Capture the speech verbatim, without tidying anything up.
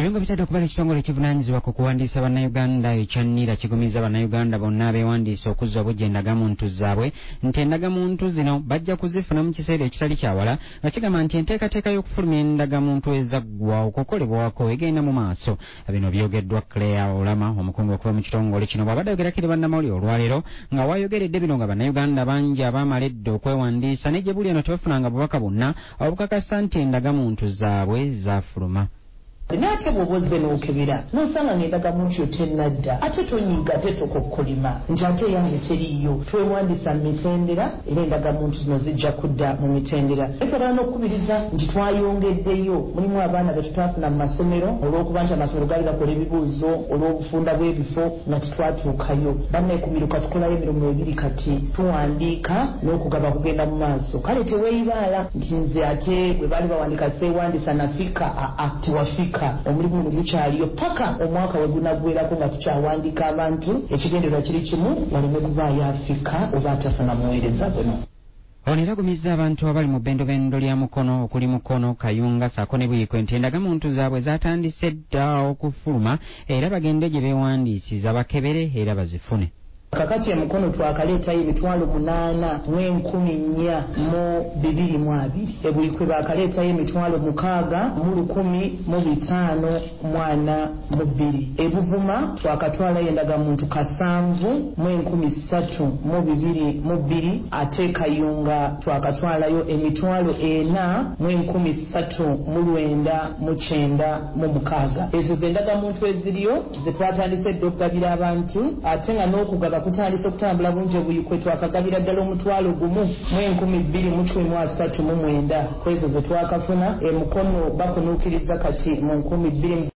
Ebingo bitadde okubala ekitongole ekivunaanyizibwa ku kuwandiisa bannayuganda ekyanira kigumiza bannayuganda bonna abeewandiisa okuzza obujja endagamuntu zaabwe nti endagamuntu zino bajja kuzifuna mu kiseera ekitali kyawala nga kigamba nti enteekateeka y'okufulumya endagamuntu ezaggwa okukolebwako egenda mu maaso. Bino byogeddwa Claire Olama omukungu okuva mu kitongole kino bw'abadde ayogerako eri bannamawulire olwaleero nga waayogeredde bino nga bannayuganda bangi abaamala edda okwewandiisa ne gye buli eno tebafunanga bubaka bonna obukakasa nti endagamuntu zaabwe zaafuluma. Nate bw'obozze n'okebera n'osanga ng'endagamuntu yo tennadda ate tonyiga ate tokokkolima nti ate yange teriiyo twewandiisa mu mitendera era endagamuntu zino zijja kudda mu mitendera. Twagala n'okukubiriza nti twayongeddeyo mulimu abaana be tutafuna mu masomero olw'okuba nti amasomero gaali gakola ebibuuzo olw'obufunda bw'ebifo nga tetwatuukayo. Banneekumiruka tukolayo emirimu ebiri kati tuwandiika n'okugaba kugenda mu maaso. Kale teweeyibaala nti nze ate bwe baali bawandiika seewandiisa nafika aa tewafika. Omulimu gukyaliyo paka omwaka we gunaggweerako nga tukyawandiika abantu ekigendererwa kiri kimu waleme kubaayo afika oba atafuna muweereza guno. Ono eragumizza abantu abali mu bbendobendo lya Mukono okuli Mukono, Kayunga ssaako ne Buyikwe nti endagamuntu zaabwe zaatandise dda okufuluma era bagende gye beewandiisiza bakebere era bazifune. Kakati e Mukono twakaleetayo emitwalo munaana mu enkumi nnya mu bibiri mu abiri. E Buyikwe baakaleetayo emitwalo mukaaga mu lukumi mu bitaano mu ana mu bbiri. E Buvuma twakatwalayo endagamuntu kasanvu mu enkumi ssatu mu bibiri mu bbiri. Ate Kayunga twakatwalayo emitwalo ena mu enkumi ssatu mu lwenda mu kyenda mu mukaaga. Ezo ze ndagamuntu eziriyo ze twatandise dda okugabira abantu ate nga n'okugaba kutandise okutambula bungi. Buyikwe twakagabira ddala omutwalo gumu mu enkumi bbiri mu kikumi mu asatu mu mwenda kwezo ze twakafuna. E Mukono bakunuukiriza kati mu nkumi bbiri